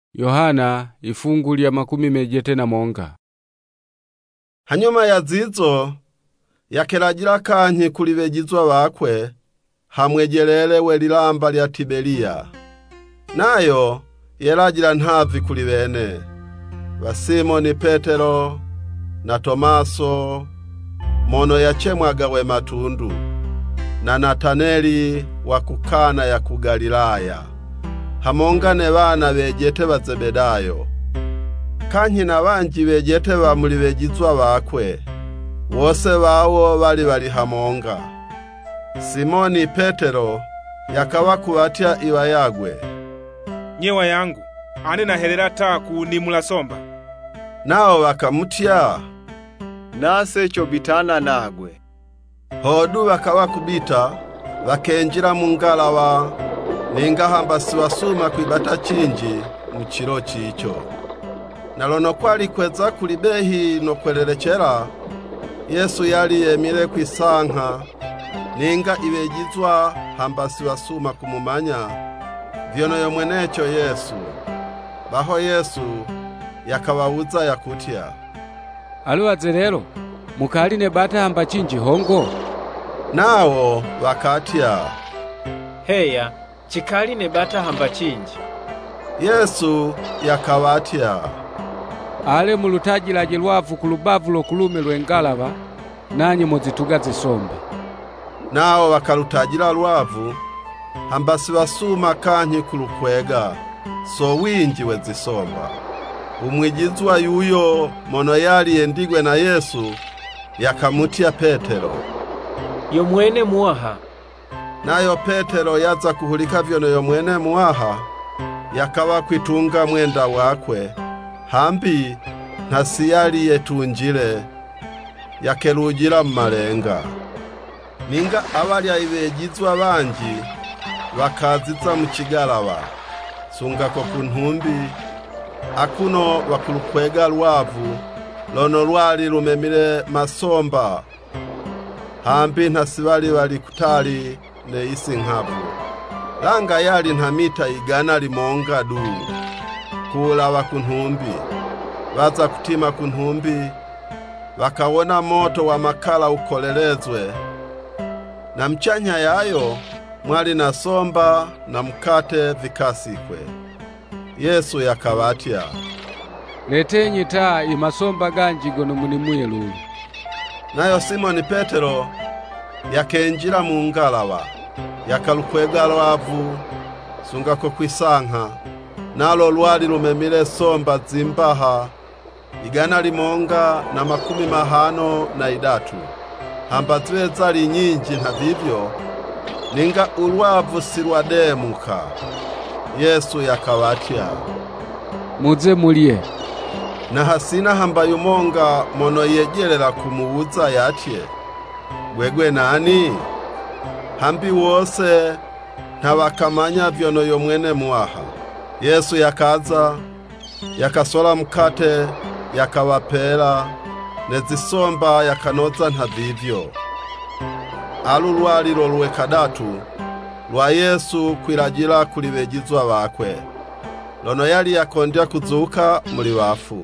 Yohana ifungu lya 11. Hanyuma ya zizo yakelagira kanyi kuli bejizwa bakwe hamwejelelewe lilamba lya Tiberia. Nayo yelagira ntavi kuli bene ba Simoni Petero na Tomaso mono yachemwaga we matundu na Nataneli wa kukana ya ku Galilaya hamongane bana bejete ba Zebedayo kanyi na banji bejete ba muli bejizwa bakwe wose bawo bali hamonga. Simoni Petero yakabakubatya ibayagwe, nyewa yangu ane nahelera taku ni mulasomba. Nao bakamutya, nase chobitana nagwe. Hodu bakabakubita bakenjira mu ngalawa ninga hambasiwa suma kwibata chinji mu chiro chicho. Nalono kwali kweza kulibehi no kwelerekera Yesu yali yemile kwisanka ninga ibejizwa hambasiwa suma kumumanya vyono yomwenecho Yesu. Baho Yesu yakabawuza yakutya, aluwaze lero mukali ne bata hamba chinji hongo? Nao bakatya, heya chikali ne bata hamba chinji. Yesu yakabatya, ale mulutajilaje lwavu kulubavu lokulume lwengalaba nanyi muzituga zisombe. Nao bakalutajila lwavu hambasi basuma kanyi kulukwega so winji wezisomba. Umwijizwa yuyo mono yali yendigwe na Yesu yakamutya Petero, yomwene muaha. Nayo Petero yaza kuhulika vyono yomwene muaha yakaba kwitunga mwenda wakwe hambi ntasiyali yetunjile yakelujila mmalenga. Ninga abalya ibejizwa banji bakaziza mu kigalaba sungako ku ntumbi akuno bakulukwega lwavu lono lwali lumemile masomba hambi ntasibali bali kutali ne isi nkavu. Langa yali ntamita igana limonga du kulaba ku ntumbi. Baza kutima ku ntumbi bakawona moto wa makala ukolelezwe na mchanya yayo mwali na somba na mkate vikasikwe. Yesu yakabatya, letenyi taa imasomba ganji gono munimuye lulu. Nayo Simoni Petero yakenjira mu ngalawa yakalukwega lwavu sungako kwisanka nalo lwali lumemile somba zimbaha igana limonga na 53 hamba ziwe zali nyinji ntavivyo ninga ulwavu silwademuka. Yesu yakabatya, muze mulye. Na hasina hamba yumonga mono yejelela kumubuza yatye, gwegwe nani? Hambi wose ntabakamanya vyono yomwene muaha. Yesu yakaza yakasola mkate yakawapela nezisomba yakanoza ntavivyo. Alu lwalilo lwekadatu lwa Yesu kwirajila kuli bejizwa bakwe lono yali yakondya kuzuka muli bafu.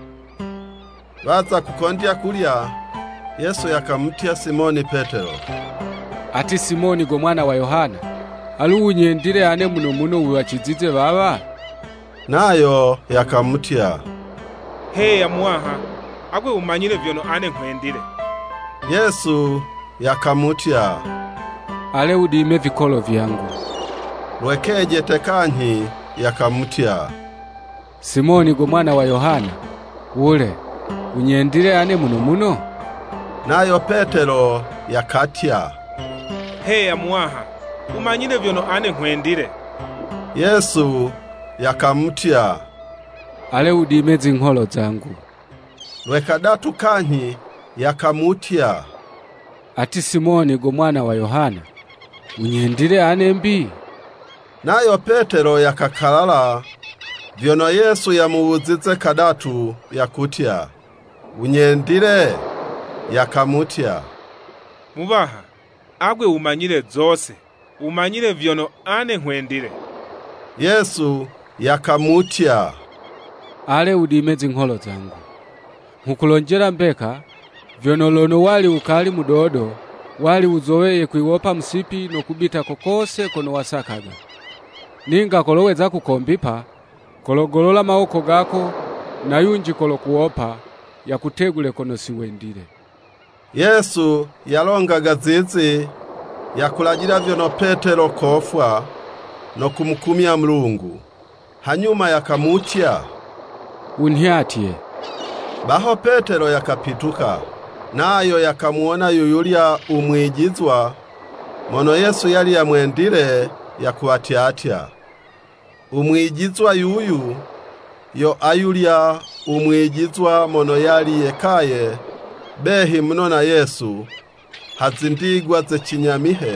Baza kukondya kulya Yesu yakamutya Simoni Petero, ati Simoni go mwana wa Yohana, aluunyendile ane muno uwachizize baba? Nayo yakamutya, heya muaha agwe umanyile vyono ane nkwendile. Yesu yakamutya, ale udime vikolo vyangu. Lwekeje tekanyi yakamutya, Simoni go mwana wa Yohana, ule unyendile ane muno? Nayo Petero yakatya, heya muaha umanyile vyono ane nkwendile. Yesu yakamutya, ale udime zinkholo zangu. Lwekadatu kanyi yakamutya, ati Simoni go mwana wa Yohana, unyendile ane mbi? Nayo Petero yakakalala vyono Yesu yamubuzize kadatu yakutya, unyendile? Yakamutya, mubaha agwe umanyile zose umanyile vyono ane nkwendile. Yesu yakamutya, ale udime zinkholo zangu. Nkukulonjera mbeka, vyonolono wali ukali mudodo, wali uzoweye kuiwopa msipi no kubita kokose kono wasakaga. Ninga koloweza kukombipa, kologolola maoko gako, na yunji kolokuopa, ya kutegule kono siwendile. Yesu yalongaga zizi, yakulajira vyono Petero kofwa, no kumukumia Mulungu. Hanyuma yakamutya, unhiatie. Baho Petero yakapituka, nayo yakamuona yuyulya umwijizwa, mono Yesu yali yamwendile yakuatyatya. Umwijizwa yuyu, yo ayulya umwijizwa mono yali yekaye, behi mno na Yesu, hazindigwa ze chinyamihe,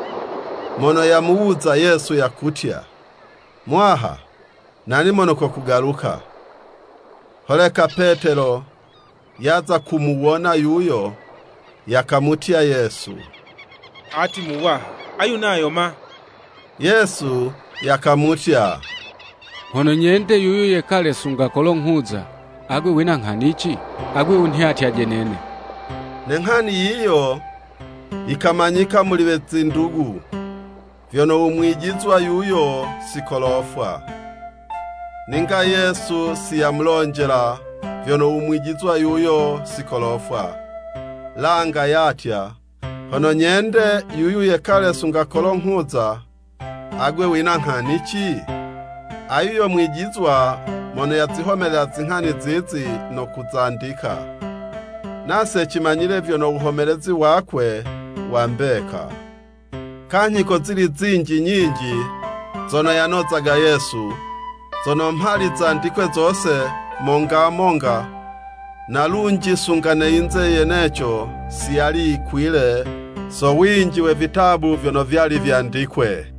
mono yamuuza Yesu yakutya, Mwaha, nani mono kugaruka? Holeka Petero yaza kumuwona yuyo, yakamutya Yesu, ati muwaha, ayu nayo ma. Yesu yakamutya, Hono nyende yuyu yekale sunga kolonhuza, agwe wina nkhanichi, agwe unhiatia jenene. Nenkhani yiyo ikamanyika muliwe zindugu, vyono umwijizwa yuyo sikolofwa. Ninga Yesu siyamulonjela vyono umwijizwa yuyo sikolofwa. Langa yatya, hono nyende yuyu yekale sunga kolonhuza, agwe wina nkhanichi? Ayuyo mwijizwa mono yazihomelera zinkhani zizi no kuzandika. Nase chimanyile vyono uhomelezi wakwe wambeka. Kanyiko zili zinji nyinji, zono yanozaga Yesu, zono mhali zandikwe zose monga, na lunji sungane inze yenecho siyali ikwile, so winji we vitabu vyono vyali vyandikwe.